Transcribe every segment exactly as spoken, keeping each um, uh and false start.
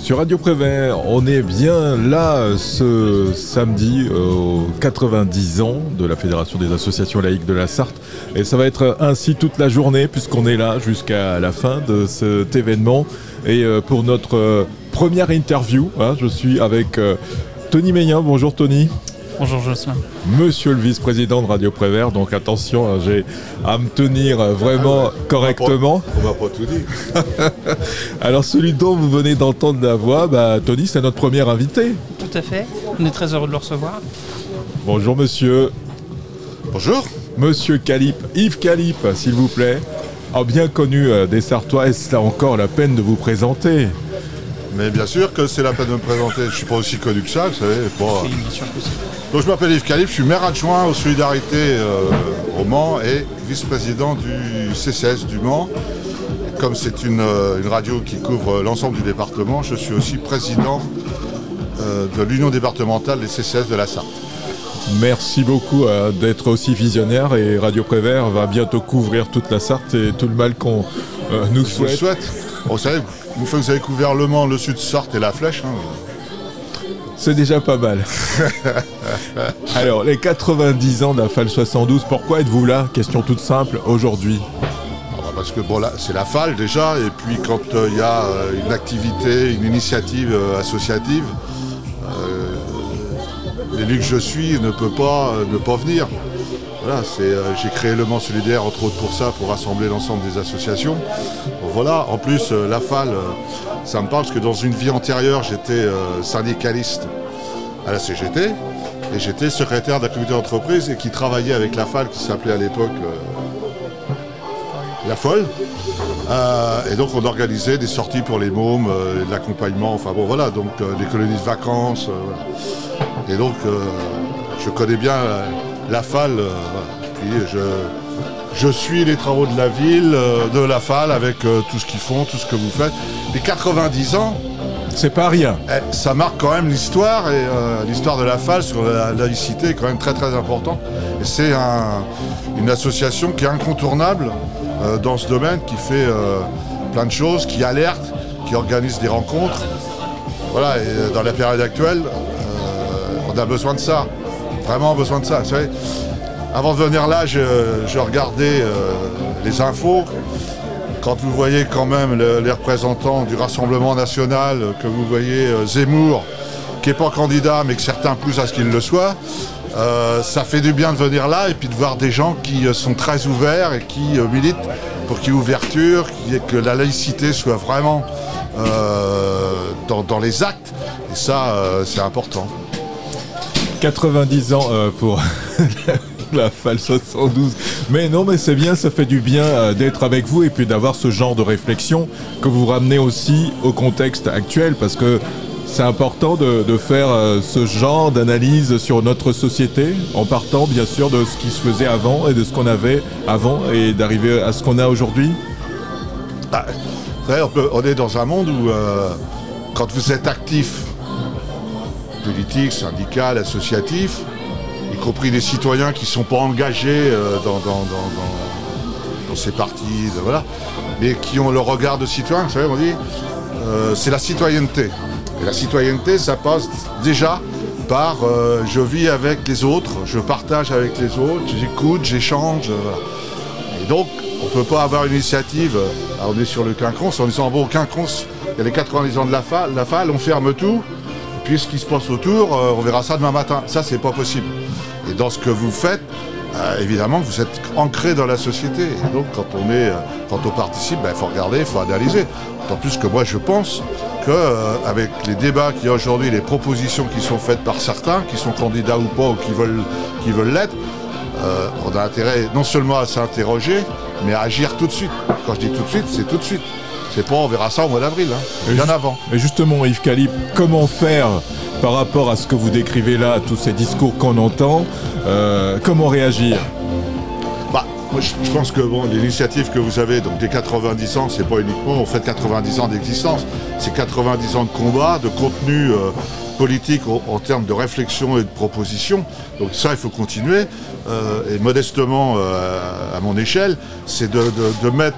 Sur Radio Prévert, on est bien là ce samedi aux quatre-vingt-dix ans de la Fédération des associations laïques de la Sarthe. Et ça va être ainsi toute la journée puisqu'on est là jusqu'à la fin de cet événement. Et pour notre première interview, hein, je suis avec euh, Tony Meillen. Bonjour Tony. Bonjour Jocelyn. Monsieur le vice-président de Radio Prévert, donc attention, j'ai à me tenir vraiment ah ouais, correctement. On va pas, va pas tout dire. Alors celui dont vous venez d'entendre la voix, bah, Tony, c'est notre premier invité. Tout à fait, on est très heureux de le recevoir. Bonjour monsieur. Bonjour. Monsieur Calip, Yves Calip, s'il vous plaît. Ah, bien connu euh, des Sartois, est-ce là encore la peine de vous présenter ? Mais bien sûr que c'est la peine de me présenter, je ne suis pas aussi connu que ça, vous savez. Bon, oui, bien sûr que c'est. Donc je m'appelle Yves Calip, je suis maire adjoint aux Solidarités euh, au Mans et vice-président du C C S du Mans. Et comme c'est une, euh, une radio qui couvre l'ensemble du département, je suis aussi président euh, de l'Union départementale des C C S de la Sarthe. Merci beaucoup euh, d'être aussi visionnaire et Radio Prévert va bientôt couvrir toute la Sarthe et tout le mal qu'on euh, nous je souhaite. Vous souhaite. Bon, vous savez, une fois que vous avez couvert Le Mans, le Sud Sarthe et la Flèche, hein, c'est déjà pas mal. Alors, les quatre-vingt-dix ans de la F A L soixante-douze, pourquoi êtes-vous là ? Question toute simple, aujourd'hui. Ah bah parce que bon, là, c'est la F A L déjà, et puis quand il euh, y a euh, une activité, une initiative euh, associative, euh, l'élu que je suis ne peut pas euh, ne pas venir. Voilà, c'est, euh, j'ai créé Le Mans Solidaire, entre autres pour ça, pour rassembler l'ensemble des associations. Bon, voilà, en plus, euh, la F A L, euh, ça me parle parce que dans une vie antérieure, j'étais euh, syndicaliste à la C G T et j'étais secrétaire d'un comité d'entreprise et qui travaillait avec la F A L, qui s'appelait à l'époque euh, La Folle. Euh, et donc, on organisait des sorties pour les mômes, euh, de l'accompagnement, enfin bon, voilà, donc euh, des colonies de vacances. Euh, voilà. Et donc, euh, je connais bien euh, la F A L, euh, voilà. Puis je, je suis les travaux de la ville, euh, de la F A L, avec euh, tout ce qu'ils font, tout ce que vous faites. Les quatre-vingt-dix ans, c'est pas rien. Eh, ça marque quand même l'histoire, et euh, l'histoire de la F A L sur la laïcité est quand même très très importante. Et c'est un, une association qui est incontournable euh, dans ce domaine, qui fait euh, plein de choses, qui alerte, qui organise des rencontres. Voilà, et dans la période actuelle, euh, on a besoin de ça. Vraiment besoin de ça. Vous savez, avant de venir là, je, je regardais euh, les infos. Quand vous voyez quand même le, les représentants du Rassemblement national, que vous voyez euh, Zemmour, qui n'est pas candidat, mais que certains poussent à ce qu'il le soit, euh, ça fait du bien de venir là et puis de voir des gens qui euh, sont très ouverts et qui euh, militent pour qu'il y ait ouverture, qu'il y ait, que la laïcité soit vraiment euh, dans, dans les actes. Et ça, euh, c'est important. quatre-vingt-dix ans euh, pour la F A L soixante-douze. Mais non, mais c'est bien, ça fait du bien euh, d'être avec vous et puis d'avoir ce genre de réflexion que vous ramenez aussi au contexte actuel parce que c'est important de, de faire euh, ce genre d'analyse sur notre société en partant bien sûr de ce qui se faisait avant et de ce qu'on avait avant et d'arriver à ce qu'on a aujourd'hui. Bah, vous savez, on, peut, on est dans un monde où euh, quand vous êtes actif, politique, syndical, associatif, y compris des citoyens qui ne sont pas engagés euh, dans, dans, dans, dans, dans ces partis, de, voilà, mais qui ont le regard de citoyen, vous savez, on dit, euh, c'est la citoyenneté. Et la citoyenneté, ça passe déjà par euh, je vis avec les autres, je partage avec les autres, j'écoute, j'échange. Euh, voilà. Et donc, on ne peut pas avoir une initiative, euh, on est sur le quinconce, en disant, bon, au quinconce, il y a les quatre-vingt-dix ans de la F A L, la F A L, on ferme tout. Puis ce qui se passe autour, euh, on verra ça demain matin. Ça, c'est pas possible. Et dans ce que vous faites, euh, évidemment, vous êtes ancré dans la société. Et donc, quand on est, euh, quand on participe, il ben, faut regarder, il faut analyser. D'autant plus que moi, je pense qu'avec euh, les débats qu'il y a aujourd'hui, les propositions qui sont faites par certains, qui sont candidats ou pas, ou qui veulent, qui veulent l'être, euh, on a intérêt non seulement à s'interroger, mais à agir tout de suite. Quand je dis tout de suite, c'est tout de suite. C'est pas, on verra ça au mois d'avril, hein, bien ju- avant. Et justement, Yves Calip, comment faire par rapport à ce que vous décrivez là, tous ces discours qu'on entend, euh, comment réagir ? Bah, moi, je, je pense que bon, l'initiative que vous avez, donc des quatre-vingt-dix ans, c'est pas uniquement, on fait quatre-vingt-dix ans d'existence, c'est quatre-vingt-dix ans de combat, de contenu euh, politique en, en termes de réflexion et de proposition. Donc ça, il faut continuer. Euh, et modestement, euh, à mon échelle, c'est de, de, de mettre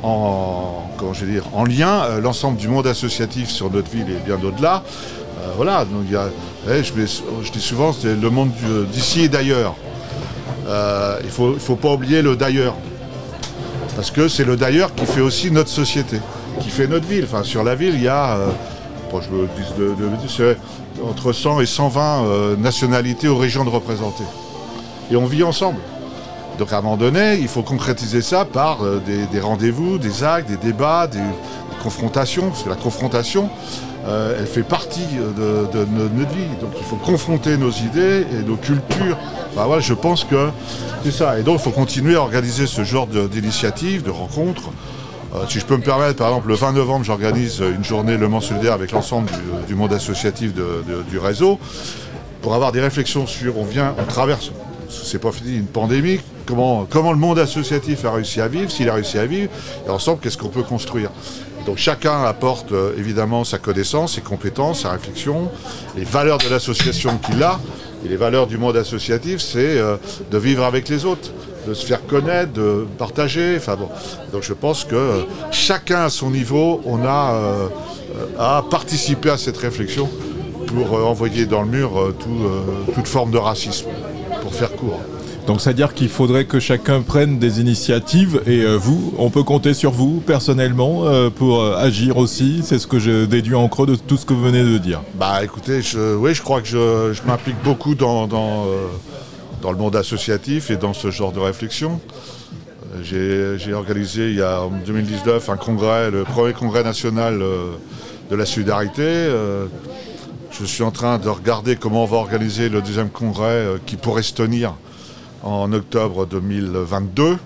en, comment je vais dire, en lien euh, l'ensemble du monde associatif sur notre ville et bien au-delà. Euh, voilà, donc il y a, eh, je, mets, je dis souvent, c'est le monde du, d'ici et d'ailleurs. Euh, il ne faut, il faut pas oublier le d'ailleurs. Parce que c'est le d'ailleurs qui fait aussi notre société, qui fait notre ville. Enfin, sur la ville, il y a, euh, bon, je me dis de, de, de, c'est entre cent et cent vingt euh, nationalités aux régions de représenter. Et on vit ensemble. Donc à un moment donné, il faut concrétiser ça par euh, des, des rendez-vous, des actes, des débats, des, des confrontations. Parce que la confrontation, euh, elle fait partie de, de, de notre vie. Donc il faut confronter nos idées et nos cultures. Enfin, voilà, je pense que c'est ça. Et donc il faut continuer à organiser ce genre de, d'initiatives, de rencontres. Euh, si je peux me permettre, par exemple, le vingt novembre, j'organise une journée Le Mans solidaire avec l'ensemble du, du monde associatif de, de, du réseau pour avoir des réflexions sur, on vient, on traverse, c'est pas fini, une pandémie, comment, comment le monde associatif a réussi à vivre, s'il a réussi à vivre, et ensemble, qu'est-ce qu'on peut construire. Donc chacun apporte euh, évidemment sa connaissance, ses compétences, sa réflexion, les valeurs de l'association qu'il a, et les valeurs du monde associatif, c'est euh, de vivre avec les autres, de se faire connaître, de partager. Enfin bon. Donc je pense que euh, chacun à son niveau, on a euh, à participer à cette réflexion pour euh, envoyer dans le mur euh, tout, euh, toute forme de racisme, pour faire court. Donc c'est-à-dire qu'il faudrait que chacun prenne des initiatives et euh, vous, on peut compter sur vous personnellement euh, pour euh, agir aussi. C'est ce que je déduis en creux de tout ce que vous venez de dire. Bah écoutez, je, oui, je crois que je, je m'implique beaucoup dans, dans, euh, dans le monde associatif et dans ce genre de réflexion. J'ai, j'ai organisé il y a en deux mille dix-neuf un congrès, le premier congrès national euh, de la solidarité. Euh, je suis en train de regarder comment on va organiser le deuxième congrès euh, qui pourrait se tenir en octobre deux mille vingt-deux,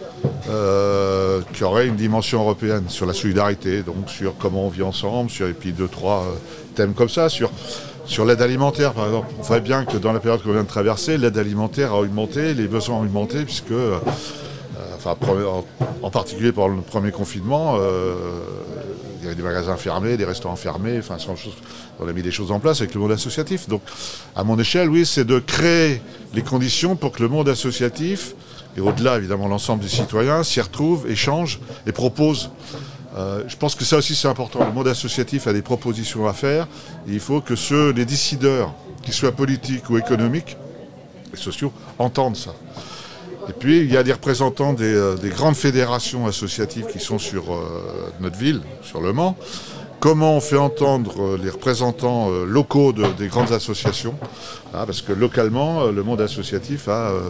euh, qui aurait une dimension européenne sur la solidarité, donc sur comment on vit ensemble, sur, et puis deux, trois euh, thèmes comme ça, sur, sur l'aide alimentaire par exemple. On voit bien que dans la période qu'on vient de traverser, l'aide alimentaire a augmenté, les besoins ont augmenté, puisque, euh, enfin, en, en particulier pendant le premier confinement, euh, il y avait des magasins fermés, des restaurants fermés, enfin, on a mis des choses en place avec le monde associatif. Donc, à mon échelle, oui, c'est de créer les conditions pour que le monde associatif, et au-delà, évidemment, l'ensemble des citoyens, s'y retrouvent, échangent et proposent. Euh, je pense que ça aussi, c'est important. Le monde associatif a des propositions à faire. Et il faut que ceux, les décideurs, qu'ils soient politiques ou économiques et sociaux, entendent ça. Et puis, il y a des représentants des, euh, des grandes fédérations associatives qui sont sur euh, notre ville, sur Le Mans. Comment on fait entendre euh, les représentants euh, locaux de, des grandes associations, hein, parce que localement, euh, le monde associatif a euh,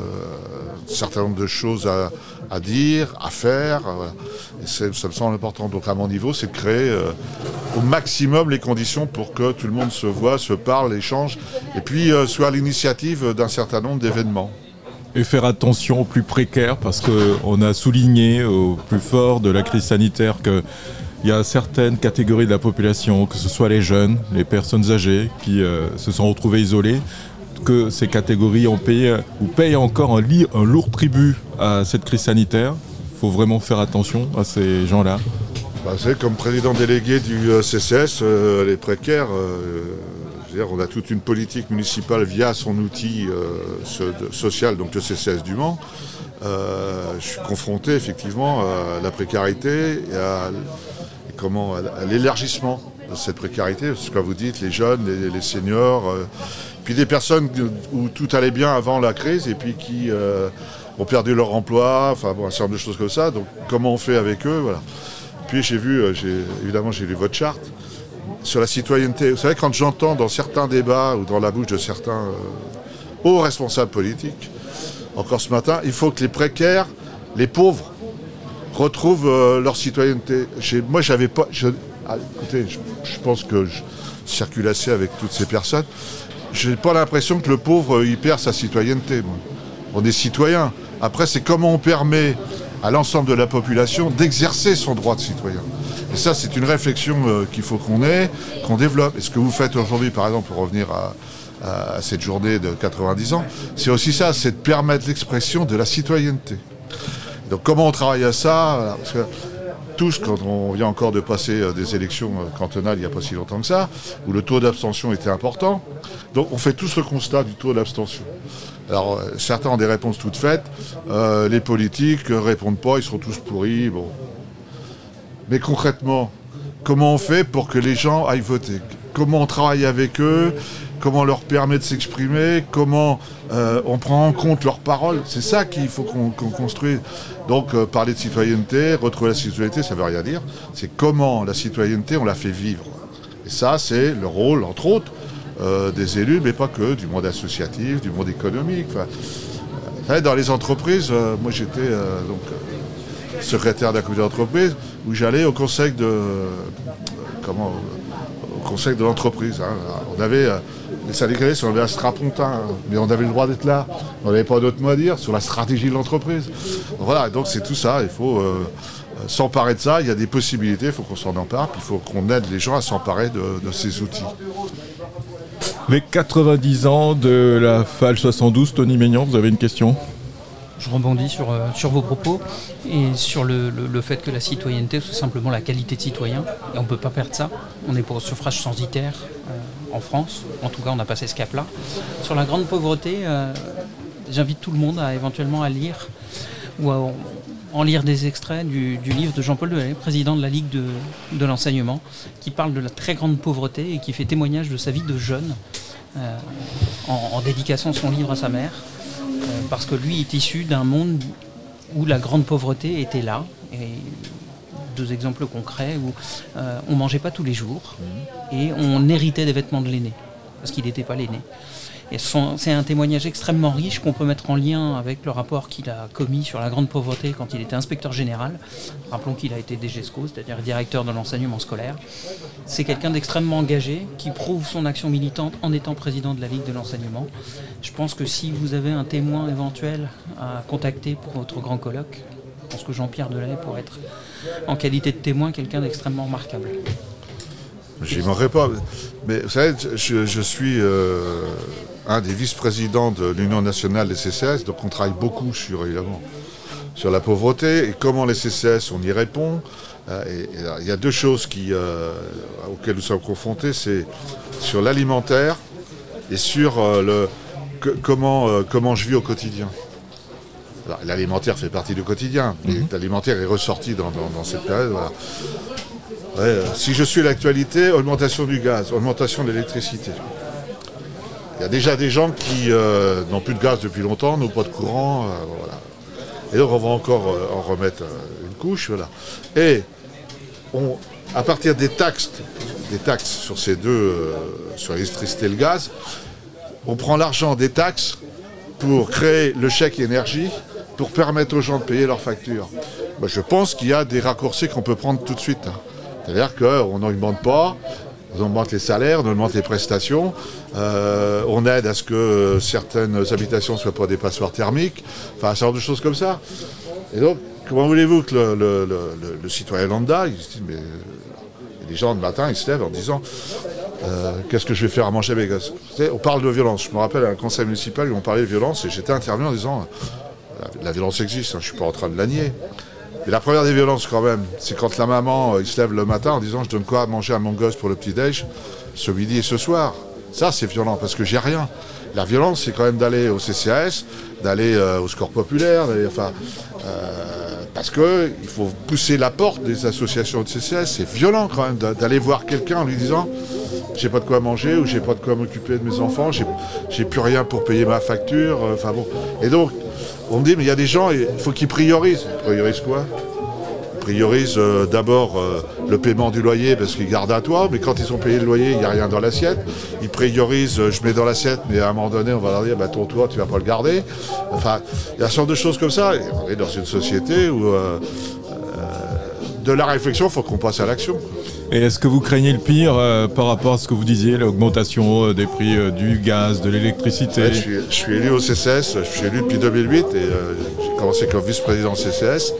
un certain nombre de choses à, à dire, à faire. Euh, voilà. Et c'est, ça me semble important. Donc, à mon niveau, c'est de créer euh, au maximum les conditions pour que tout le monde se voit, se parle, échange, et puis euh, soit à l'initiative d'un certain nombre d'événements. Et faire attention aux plus précaires, parce qu'on a souligné au plus fort de la crise sanitaire qu'il y a certaines catégories de la population, que ce soit les jeunes, les personnes âgées, qui euh, se sont retrouvées isolées, que ces catégories ont payé ou payent encore un, li- un lourd tribut à cette crise sanitaire. Il faut vraiment faire attention à ces gens-là. Bah, c'est comme président délégué du euh, C C S, euh, les précaires... Euh, on a toute une politique municipale via son outil euh, social, donc le C C S du Mans. Euh, je suis confronté effectivement à la précarité et à, et comment, à l'élargissement de cette précarité. Ce que vous dites, les jeunes, les, les seniors, euh, puis des personnes où tout allait bien avant la crise et puis qui euh, ont perdu leur emploi, enfin bon, un certain nombre de choses comme ça. Donc comment on fait avec eux, voilà. Puis j'ai vu, j'ai, évidemment j'ai lu votre charte. Sur la citoyenneté, vous savez, quand j'entends dans certains débats ou dans la bouche de certains euh, hauts responsables politiques, encore ce matin, il faut que les précaires, les pauvres, retrouvent euh, leur citoyenneté. J'ai, moi, j'avais pas... Je, ah, écoutez, je, je pense que je circule assez avec toutes ces personnes. Je n'ai pas l'impression que le pauvre, il perd sa citoyenneté. Moi. On est citoyen. Après, c'est comment on permet à l'ensemble de la population d'exercer son droit de citoyen. Et ça, c'est une réflexion euh, qu'il faut qu'on ait, qu'on développe. Et ce que vous faites aujourd'hui, par exemple, pour revenir à, à, à cette journée de quatre-vingt-dix ans, c'est aussi ça, c'est de permettre l'expression de la citoyenneté. Donc comment on travaille à ça, voilà, parce que tous, quand on vient encore de passer euh, des élections euh, cantonales il n'y a pas si longtemps que ça, où le taux d'abstention était important, donc on fait tous le constat du taux d'abstention. Alors, euh, certains ont des réponses toutes faites, euh, les politiques ne répondent pas, ils sont tous pourris, bon... Mais concrètement, comment on fait pour que les gens aillent voter ? Comment on travaille avec eux ? Comment on leur permet de s'exprimer ? Comment euh, on prend en compte leurs paroles ? C'est ça qu'il faut qu'on, qu'on construise. Donc euh, parler de citoyenneté, retrouver la citoyenneté, ça ne veut rien dire. C'est comment la citoyenneté, on la fait vivre. Et ça, c'est le rôle, entre autres, euh, des élus, mais pas que, du monde associatif, du monde économique. Enfin, euh, dans les entreprises, euh, moi j'étais euh, donc, euh, secrétaire d'un comité d'entreprise, où j'allais au conseil de... Euh, comment au conseil de l'entreprise. Hein. On avait... Euh, les syndicalistes, on avait un strapontin, hein, mais on avait le droit d'être là. On n'avait pas d'autre mot à dire sur la stratégie de l'entreprise. Voilà, donc c'est tout ça. Il faut euh, s'emparer de ça. Il y a des possibilités, il faut qu'on s'en empare. Puis il faut qu'on aide les gens à s'emparer de, de ces outils. Les quatre-vingt-dix ans de la F A L soixante-douze, Tony Maignan, vous avez une question ? Je rebondis sur, euh, sur vos propos et sur le, le, le fait que la citoyenneté, c'est simplement la qualité de citoyen. Et on ne peut pas perdre ça. On est pour le suffrage censitaire euh, en France. En tout cas, on a passé ce cap-là. Sur la grande pauvreté, euh, j'invite tout le monde à éventuellement à lire ou à en lire des extraits du, du livre de Jean-Paul Delahaye, président de la Ligue de, de l'enseignement, qui parle de la très grande pauvreté et qui fait témoignage de sa vie de jeune euh, en, en dédicaçant son livre à sa mère. Parce que lui est issu d'un monde où la grande pauvreté était là. Et deux exemples concrets où euh, on ne mangeait pas tous les jours et on héritait des vêtements de l'aîné, parce qu'il n'était pas l'aîné. Et son, c'est un témoignage extrêmement riche qu'on peut mettre en lien avec le rapport qu'il a commis sur la grande pauvreté quand il était inspecteur général. Rappelons qu'il a été D G S C O, c'est-à-dire directeur de l'enseignement scolaire. C'est quelqu'un d'extrêmement engagé qui prouve son action militante en étant président de la Ligue de l'enseignement. Je pense que si vous avez un témoin éventuel à contacter pour votre grand colloque, je pense que Jean-Pierre Delahaye pourrait être, en qualité de témoin, quelqu'un d'extrêmement remarquable. J'y manquerai pas. Mais vous savez, je, je suis euh, un des vice-présidents de l'Union nationale des C C S, donc on travaille beaucoup sur, évidemment, sur la pauvreté et comment les C C S, on y répond. Il y a deux choses qui, euh, auxquelles nous sommes confrontés, c'est sur l'alimentaire et sur euh, le, que, comment, euh, comment je vis au quotidien. Alors, l'alimentaire fait partie du quotidien, mais mmh. l'alimentaire est ressorti dans, dans, dans cette période. Voilà. Ouais, euh, si je suis l'actualité, augmentation du gaz, augmentation de l'électricité. Il y a déjà des gens qui euh, n'ont plus de gaz depuis longtemps, n'ont pas de courant. Euh, voilà. Et donc on va encore euh, en remettre euh, une couche. Voilà. Et on, à partir des taxes, des taxes sur ces deux, euh, sur l'électricité et le gaz, on prend l'argent des taxes pour créer le chèque énergie, pour permettre aux gens de payer leurs factures. Ben, je pense qu'il y a des raccourcis qu'on peut prendre tout de suite. Hein. C'est-à-dire qu'on n'augmente pas, on augmente les salaires, on augmente les prestations, euh, on aide à ce que certaines habitations ne soient pas des passoires thermiques, enfin un certain nombre de choses comme ça. Et donc, comment voulez-vous que le, le, le, le, le citoyen lambda, il se dit, mais les gens le matin, ils se lèvent en disant euh, qu'est-ce que je vais faire à manger à mes gosses ? On parle de violence. Je me rappelle à un conseil municipal où on parlait de violence et j'étais intervenu en disant la, la violence existe, hein, je ne suis pas en train de la nier. Mais la première des violences quand même, c'est quand la maman, euh, il se lève le matin en disant je donne quoi à manger à mon gosse pour le petit-déj, ce midi et ce soir. Ça c'est violent parce que j'ai rien. La violence c'est quand même d'aller au C C A S, d'aller euh, au Secours populaire, d'aller, enfin, euh, parce qu'il faut pousser la porte des associations de C C A S. C'est violent quand même d'aller voir quelqu'un en lui disant j'ai pas de quoi manger ou j'ai pas de quoi m'occuper de mes enfants, j'ai, j'ai plus rien pour payer ma facture, enfin euh, bon. Et donc on me dit, mais il y a des gens, il faut qu'ils priorisent. Ils priorisent quoi ? Ils priorisent euh, d'abord euh, le paiement du loyer parce qu'ils gardent un toit, mais quand ils ont payé le loyer, il n'y a rien dans l'assiette. Ils priorisent, euh, je mets dans l'assiette, mais à un moment donné, on va leur dire, bah, ton toit, tu ne vas pas le garder. Enfin, il y a ce genre de choses comme ça. Et on est dans une société où euh, euh, de la réflexion, il faut qu'on passe à l'action. Et est-ce que vous craignez le pire euh, par rapport à ce que vous disiez, l'augmentation euh, des prix euh, du gaz, de l'électricité ? Ouais, je, suis, je suis élu au C C S, je suis élu depuis deux mille huit et euh, j'ai commencé comme vice-président C C S.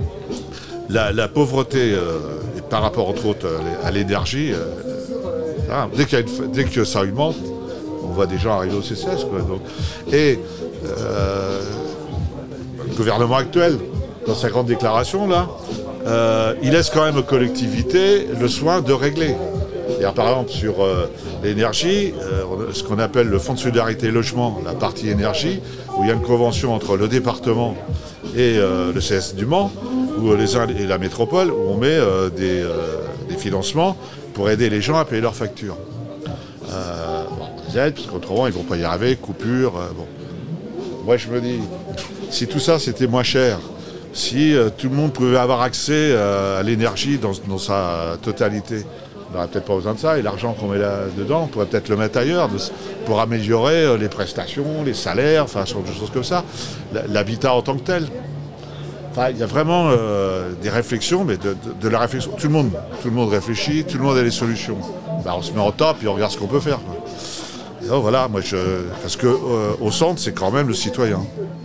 La, la pauvreté, euh, et par rapport entre autres à l'énergie, euh, hein, dès, qu'il y a une, dès que ça augmente, on voit des gens arriver au C C S. Quoi, donc. Et euh, le gouvernement actuel, dans sa grande déclaration, là, Euh, il laisse quand même aux collectivités le soin de régler. Et par exemple, sur euh, l'énergie, euh, ce qu'on appelle le fonds de solidarité logement, la partie énergie, où il y a une convention entre le département et euh, le C S du Mans, ou les uns et la métropole, où on met euh, des, euh, des financements pour aider les gens à payer leurs factures. Euh, bon, des aides, parce qu'autrement ils ne vont pas y arriver, coupure. Euh, bon. Moi je me dis, si tout ça c'était moins cher, si euh, tout le monde pouvait avoir accès euh, à l'énergie dans, dans sa totalité, on n'aurait peut-être pas besoin de ça, et l'argent qu'on met là-dedans, on pourrait peut-être le mettre ailleurs de, pour améliorer euh, les prestations, les salaires, enfin, ce genre de choses comme ça, l'habitat en tant que tel. Enfin, il y a vraiment euh, des réflexions, mais de, de, de la réflexion. Tout le monde, tout le monde réfléchit, tout le monde a des solutions. Ben, on se met en top et on regarde ce qu'on peut faire. Quoi. Et donc, voilà, moi je, parce que euh, au centre, c'est quand même le citoyen.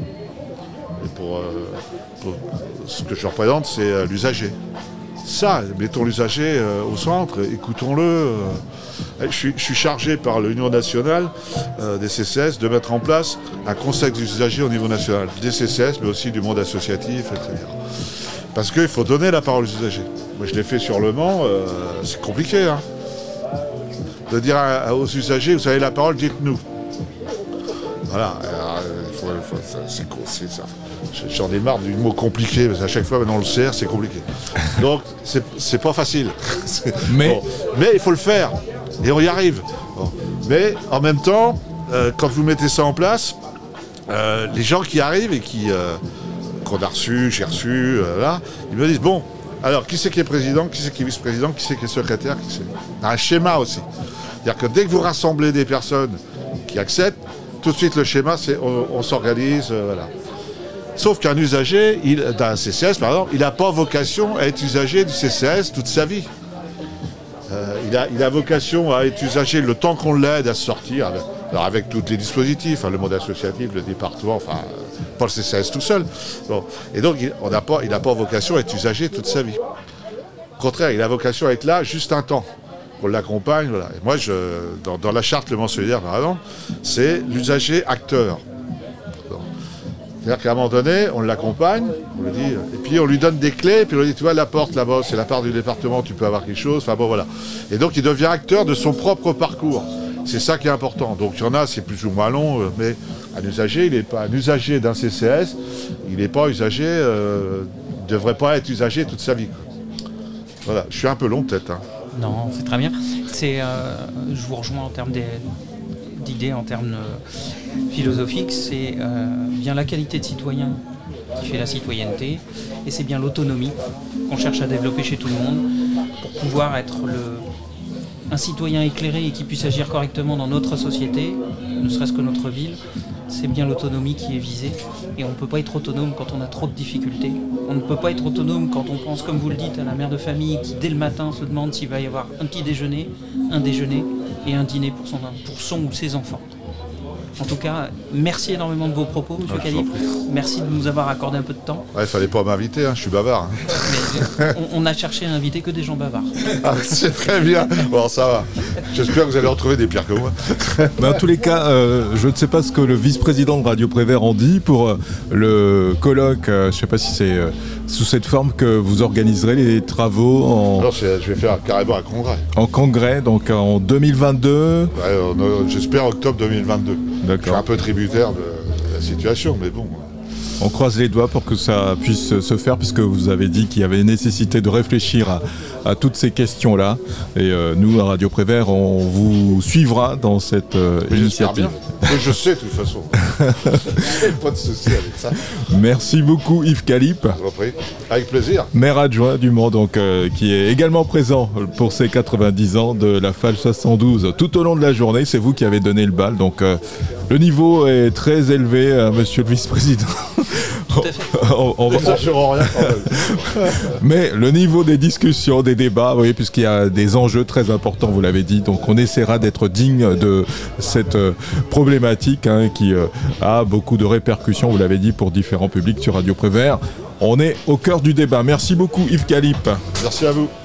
Et pour, euh, pour ce que je représente, c'est euh, l'usager. Ça, mettons l'usager euh, au centre, écoutons-le. Euh, je, suis, je suis chargé par l'Union nationale euh, des C C S de mettre en place un conseil des usagers au niveau national, des C C S, mais aussi du monde associatif, et cetera. Parce qu'il faut donner la parole aux usagers. Moi, je l'ai fait sur Le Mans, euh, c'est compliqué, hein. De dire à, à, aux usagers, vous avez la parole, dites-nous. Voilà, alors, il faut, il faut, ça, c'est, c'est, ça. J'en ai marre du mot compliqué, parce qu'à chaque fois, maintenant, on le sert, c'est compliqué. Donc, c'est, c'est pas facile. C'est, mais... Bon. Mais il faut le faire, et on y arrive. Bon. Mais, en même temps, euh, quand vous mettez ça en place, euh, les gens qui arrivent et qui, euh, qu'on a reçus, j'ai reçu, euh, là, ils me disent, bon, alors, qui c'est qui est président, qui c'est qui est vice-président, qui c'est qui est secrétaire, qui c'est... Il y a un schéma aussi. C'est-à-dire que dès que vous rassemblez des personnes qui acceptent, tout de suite, le schéma, c'est on, on s'organise, euh, voilà. Sauf qu'un usager, il, d'un C C S, par exemple, il n'a pas vocation à être usager du C C S toute sa vie. Euh, il, a, il a vocation à être usager le temps qu'on l'aide à se sortir, avec, alors avec tous les dispositifs, hein, le monde associatif, le département, enfin, euh, pas le C C S tout seul. Bon. Et donc, il n'a pas, il n'a pas vocation à être usager toute sa vie. Au contraire, il a vocation à être là juste un temps. On l'accompagne, voilà. Et moi, je, dans, dans la charte Le Mans solidaire, par exemple, c'est l'usager acteur. Donc, c'est-à-dire qu'à un moment donné, on l'accompagne, on lui dit, et puis on lui donne des clés, et puis on lui dit, tu vois, la porte là-bas, c'est la part du département, tu peux avoir quelque chose, enfin bon, voilà. Et donc, il devient acteur de son propre parcours. C'est ça qui est important. Donc, il y en a, c'est plus ou moins long, mais un usager, il n'est pas un usager d'un C C S, il n'est pas usager, euh, il ne devrait pas être usager toute sa vie. Voilà, je suis un peu long peut-être, hein. Non, c'est très bien. C'est, euh, je vous rejoins en termes des, d'idées, en termes euh, philosophiques. C'est euh, bien la qualité de citoyen qui fait la citoyenneté, et c'est bien l'autonomie qu'on cherche à développer chez tout le monde pour pouvoir être le, un citoyen éclairé et qui puisse agir correctement dans notre société, ne serait-ce que notre ville. C'est bien l'autonomie qui est visée, et on ne peut pas être autonome quand on a trop de difficultés. On ne peut pas être autonome quand on pense, comme vous le dites, à la mère de famille qui dès le matin se demande s'il va y avoir un petit déjeuner, un déjeuner et un dîner pour son, pour son ou ses enfants. En tout cas, merci énormément de vos propos, M. Calipe. Merci de nous avoir accordé un peu de temps. Ouais, il fallait pas m'inviter, hein, je suis bavard. Hein. Mais, on, on a cherché à inviter que des gens bavards. Ah, c'est très bien. Bon, ça va. J'espère que vous allez retrouver des pires que moi. Mais en tous les cas, euh, je ne sais pas ce que le vice-président de Radio Prévert en dit pour euh, le colloque. Euh, je ne sais pas si c'est euh, sous cette forme que vous organiserez les travaux en... Non, c'est, je vais faire carrément un congrès. En congrès, donc en deux mille vingt-deux. Ouais, on, j'espère octobre deux mille vingt-deux. D'accord. Je suis un peu tributaire de, de la situation, mais bon. On croise les doigts pour que ça puisse se faire, puisque vous avez dit qu'il y avait nécessité de réfléchir à, à toutes ces questions-là. Et euh, nous, à Radio Prévert, on vous suivra dans cette euh, initiative. Mais je sais, de toute façon. Pas de souci avec ça. Merci beaucoup, Yves Calipe. Je vous en prie. Avec plaisir. Maire adjoint du Mans, donc, euh, qui est également présent pour ses quatre-vingt-dix ans de la F A L soixante-douze. Tout au long de la journée, c'est vous qui avez donné le bal. Donc, euh, le niveau est très élevé, euh, monsieur le vice-président. Tout à fait. on, on, on... rien quand même. Mais le niveau des discussions, des débats, vous voyez, puisqu'il y a des enjeux très importants, vous l'avez dit, donc on essaiera d'être digne de cette euh, problématique hein, qui euh, a beaucoup de répercussions, vous l'avez dit, pour différents publics sur Radio Prévert. On est au cœur du débat. Merci beaucoup Yves Calipe. Merci à vous.